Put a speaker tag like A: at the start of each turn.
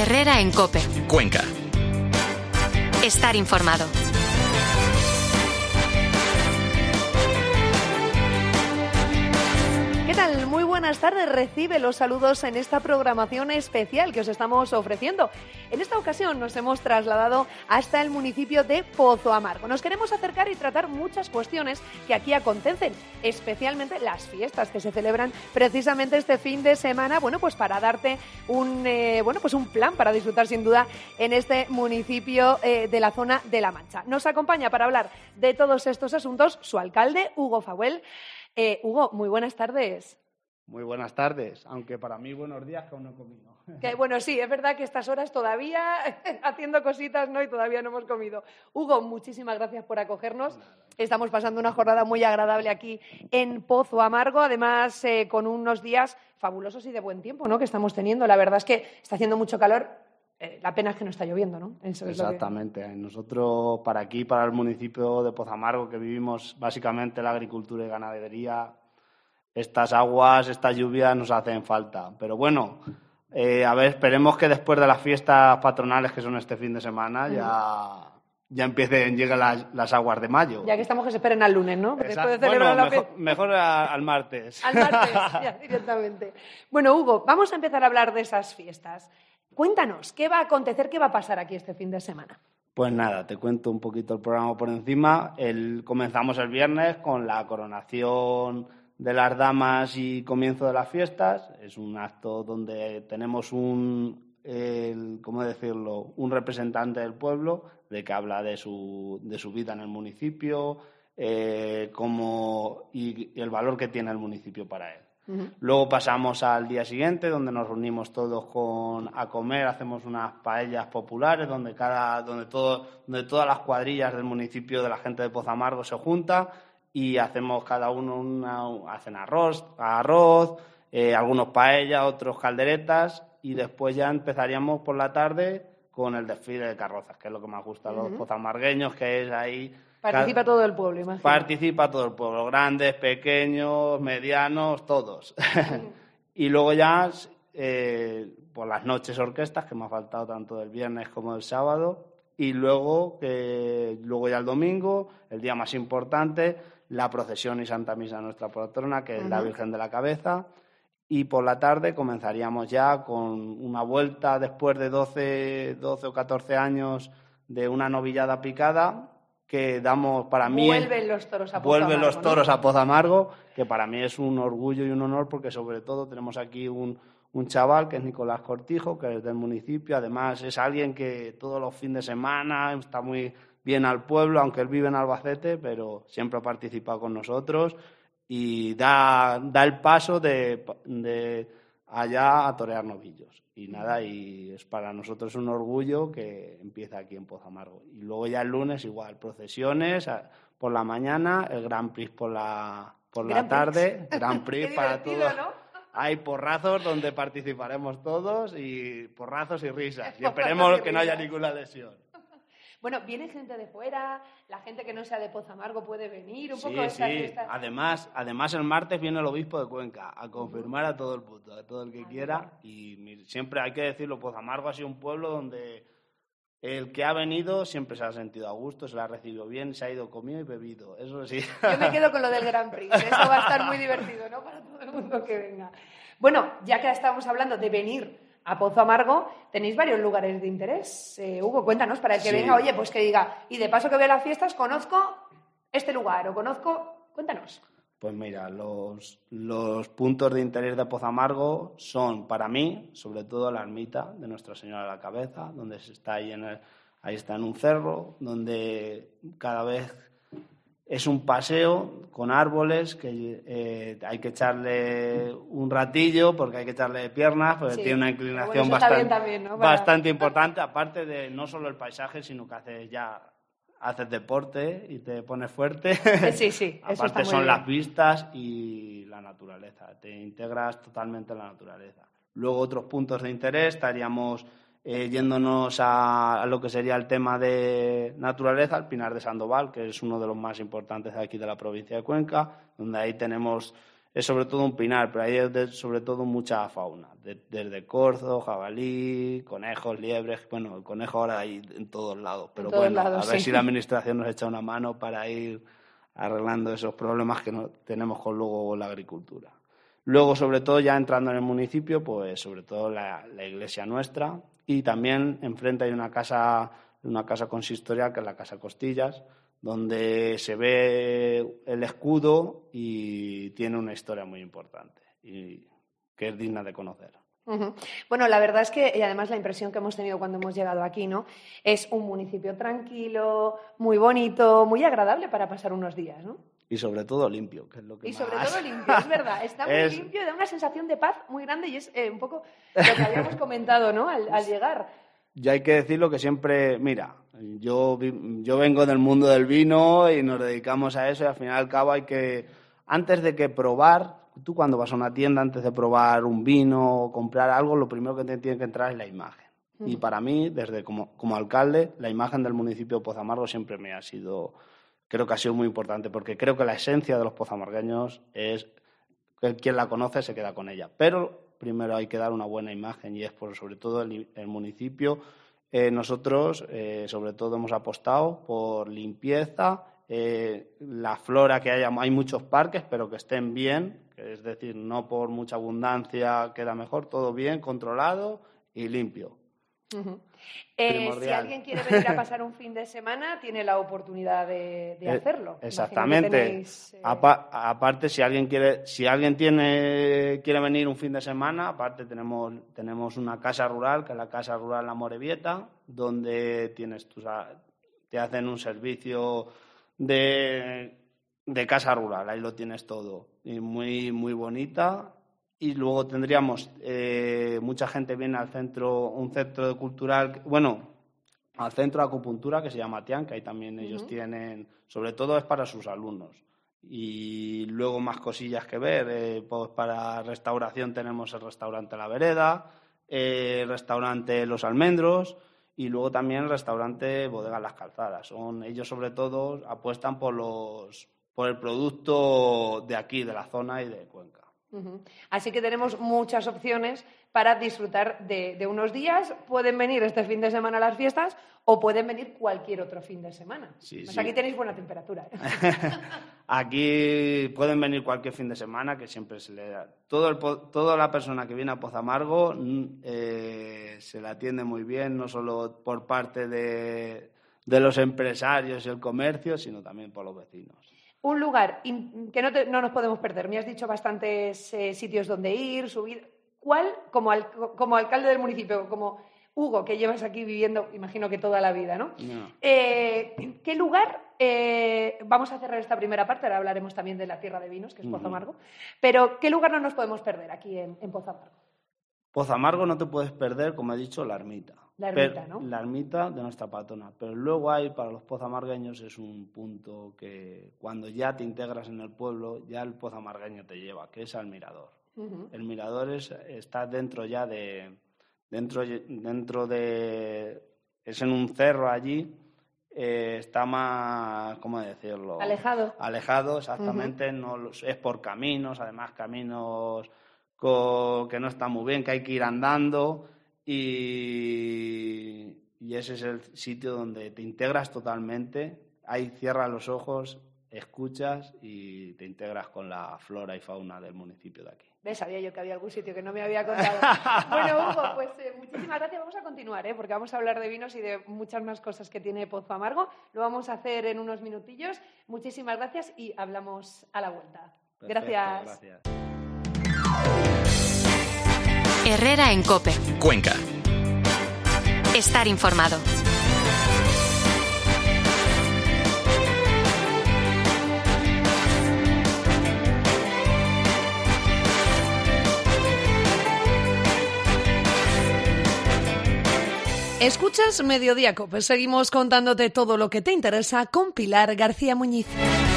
A: Herrera en COPE.
B: Cuenca.
A: Estar informado.
C: ¿Qué tal? Muy buenas tardes. Recibe los saludos en esta programación especial que os estamos ofreciendo. En esta ocasión nos hemos trasladado hasta el municipio de Pozo Amargo. Nos queremos acercar y tratar muchas cuestiones que aquí acontecen, especialmente las fiestas que se celebran precisamente este fin de semana, bueno, pues para darte un plan para disfrutar sin duda en este municipio de la zona de La Mancha. Nos acompaña para hablar de todos estos asuntos su alcalde, Hugo Fauel. Hugo, muy buenas tardes.
D: Muy buenas tardes, aunque para mí buenos días, que aún no he comido.
C: Bueno, sí, es verdad que estas horas todavía haciendo cositas, ¿no? Y todavía no hemos comido. Hugo, muchísimas gracias por acogernos. Estamos pasando una jornada muy agradable aquí en Pozo Amargo, además con unos días fabulosos y de buen tiempo, ¿no? Que estamos teniendo. La verdad es que está haciendo mucho calor. La pena es que no está lloviendo, ¿no? Eso es
D: exactamente. Nosotros, para aquí, para el municipio de Pozo Amargo, que vivimos básicamente la agricultura y ganadería, estas aguas, estas lluvias nos hacen falta. Pero bueno, a ver, esperemos que después de las fiestas patronales, que son este fin de semana, lleguen las aguas de mayo.
C: Ya que estamos, que se esperen al lunes, ¿no?
D: Después de celebrar mejor al martes.
C: Al martes, ya, directamente. Bueno, Hugo, vamos a empezar a hablar de esas fiestas. Cuéntanos, ¿qué va a acontecer, qué va a pasar aquí este fin de semana?
D: Pues nada, te cuento un poquito el programa por encima. Comenzamos el viernes con la coronación de las damas y comienzo de las fiestas. Es un acto donde tenemos un representante del pueblo de que habla de su vida en el municipio y el valor que tiene el municipio para él. Uh-huh. Luego pasamos al día siguiente, donde nos reunimos todos a comer, hacemos unas paellas populares donde todas las cuadrillas del municipio de la gente de Pozo Amargo se junta y hacemos cada uno hacen arroz, algunos paellas, otros calderetas, y después ya empezaríamos por la tarde con el desfile de carrozas, que es lo que más gusta a los pozamargueños, que es ahí.
C: Participa todo el pueblo, imagino.
D: Participa todo el pueblo, grandes, pequeños, medianos, todos. Y luego ya, por las noches orquestas, que me ha faltado tanto del viernes como del sábado, y luego ya el domingo, el día más importante, la procesión y Santa Misa de nuestra patrona, que es la Virgen de la Cabeza, y por la tarde comenzaríamos ya con una vuelta después de 12 o 14 años de una novillada picada, que damos para mí...
C: Vuelven los toros a
D: Pozo Amargo, que para mí es un orgullo y un honor, porque sobre todo tenemos aquí un chaval que es Nicolás Cortijo, que es del municipio. Además es alguien que todos los fines de semana está muy bien al pueblo, aunque él vive en Albacete, pero siempre ha participado con nosotros y da el paso de allá a torear novillos. Y nada, y es para nosotros un orgullo que empieza aquí en Pozo Amargo. Y luego ya el lunes igual, procesiones por la mañana, el Grand Prix por la tarde, Grand Prix para todos. ¿No? Hay porrazos donde participaremos todos, y porrazos y risas. Y esperemos que no haya ninguna lesión.
C: Bueno, viene gente de fuera, la gente que no sea de Pozo Amargo puede venir, un poco
D: de
C: esa fiesta.
D: Además el martes viene el obispo de Cuenca a confirmar a todo el mundo, a todo el que quiera. Y siempre hay que decirlo, Pozo Amargo ha sido un pueblo donde el que ha venido siempre se ha sentido a gusto, se la ha recibido bien, se ha ido comido y bebido, eso sí.
C: Yo me quedo con lo del Grand Prix, eso va a estar muy divertido, ¿no? Para todo el mundo que venga. Bueno, ya que estamos hablando de venir a Pozo Amargo, tenéis varios lugares de interés. Hugo, cuéntanos, para el que venga, oye, pues que diga, y de paso que vea las fiestas, conozco este lugar, o conozco... Cuéntanos.
D: Pues mira, los puntos de interés de Pozo Amargo son, para mí, sobre todo la ermita de Nuestra Señora de la Cabeza, donde está ahí está en un cerro, donde cada vez es un paseo con árboles que hay que echarle un ratillo porque hay que echarle piernas, porque tiene una inclinación bastante importante, aparte de no solo el paisaje, sino que haces deporte y te pones fuerte.
C: Sí, eso
D: aparte son las vistas y la naturaleza, te integras totalmente en la naturaleza. Luego otros puntos de interés estaríamos yéndonos a lo que sería el tema de naturaleza, el Pinar de Sandoval, que es uno de los más importantes de aquí de la provincia de Cuenca, donde ahí tenemos es sobre todo un pinar, pero hay sobre todo mucha fauna, desde corzo, jabalí, conejos, liebres. Bueno, el conejo ahora hay en todos lados, pero bueno, a ver si la administración nos echa una mano para ir arreglando esos problemas que tenemos con luego la agricultura. Luego, sobre todo, ya entrando en el municipio, pues sobre todo la iglesia nuestra, y también enfrente hay una casa consistorial, que es la Casa Costillas, donde se ve el escudo y tiene una historia muy importante y que es digna de conocer.
C: Uh-huh. Bueno, la verdad es que, y además la impresión que hemos tenido cuando hemos llegado aquí, ¿no? Es un municipio tranquilo, muy bonito, muy agradable para pasar unos días, ¿no?
D: Y sobre todo limpio, que es lo que
C: y
D: más...
C: sobre todo limpio, es verdad. Está muy limpio, da una sensación de paz muy grande y es un poco lo que habíamos comentado, ¿no? Al llegar.
D: Ya hay que decirlo que siempre, mira, yo vengo del mundo del vino y nos dedicamos a eso y al final y al cabo hay que, antes de que probar, tú cuando vas a una tienda, antes de probar un vino o comprar algo, lo primero que te tiene que entrar es la imagen. Y para mí, desde como alcalde, la imagen del municipio de Pozamargo siempre creo que ha sido muy importante, porque creo que la esencia de los pozamargueños es que quien la conoce se queda con ella. Pero primero hay que dar una buena imagen y es por sobre todo el municipio. Nosotros, sobre todo, hemos apostado por limpieza, la flora que haya. Hay muchos parques, pero que estén bien, es decir, no por mucha abundancia queda mejor, todo bien, controlado y limpio.
C: Uh-huh. Si alguien quiere venir a pasar un fin de semana, tiene la oportunidad de hacerlo.
D: Exactamente. Tenéis, aparte, si alguien quiere venir un fin de semana, aparte tenemos una casa rural, que es la Casa Rural La Morevieta, donde te hacen un servicio de casa rural, ahí lo tienes todo, y muy, muy bonita. Y luego tendríamos, mucha gente viene al un centro cultural, al centro de acupuntura que se llama Tian, que ahí también ellos tienen, sobre todo es para sus alumnos. Y luego más cosillas que ver, pues para restauración tenemos el restaurante La Vereda, el restaurante Los Almendros y luego también el restaurante Bodega Las Calzadas. Ellos sobre todo apuestan por el producto de aquí, de la zona y de Cuenca.
C: Uh-huh. Así que tenemos muchas opciones para disfrutar de unos días. Pueden venir este fin de semana a las fiestas o pueden venir cualquier otro fin de semana. Sí. Aquí tenéis buena temperatura.
D: Aquí pueden venir cualquier fin de semana, que siempre se le da. Toda la persona que viene a Pozamargo se la atiende muy bien, no solo por parte de los empresarios y el comercio, sino también por los vecinos.
C: Un lugar que no nos podemos perder. Me has dicho bastantes sitios donde ir, subir. ¿Cuál, como alcalde del municipio, como Hugo, que llevas aquí viviendo, imagino que toda la vida, ¿no? No. ¿Qué lugar? Vamos a cerrar esta primera parte, ahora hablaremos también de la tierra de vinos, que es Pozamargo. Pero ¿qué lugar no nos podemos perder aquí en Pozamargo?
D: Pozamargo no te puedes perder, como he dicho, la ermita.
C: La ermita, ¿no?
D: La ermita de nuestra patrona. Pero luego para los pozamargueños es un punto que cuando ya te integras en el pueblo, ya el pozamargueño te lleva, que es al mirador. Uh-huh. El mirador está dentro ya es en un cerro allí, está más, ¿cómo decirlo? Alejado, exactamente. Uh-huh. No, es por caminos, además caminos que no están muy bien, que hay que ir andando. Y ese es el sitio donde te integras totalmente. Ahí cierras los ojos, escuchas y te integras con la flora y fauna del municipio de aquí.
C: ¿Ves? Sabía yo que había algún sitio que no me había contado. Bueno, Hugo, pues muchísimas gracias. Vamos a continuar, porque vamos a hablar de vinos y de muchas más cosas que tiene Pozamargo. Lo vamos a hacer en unos minutillos. Muchísimas gracias y hablamos a la vuelta.
D: Perfecto, gracias.
A: Herrera en COPE.
B: Cuenca.
A: Estar informado.
C: Escuchas Mediodía COPE. Seguimos contándote todo lo que te interesa con Pilar García Muñiz.